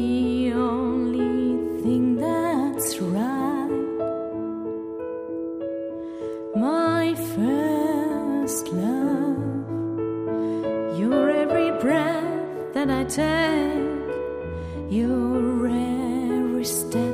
the only thing that's right. My first love, you're every breath that I take, you're every step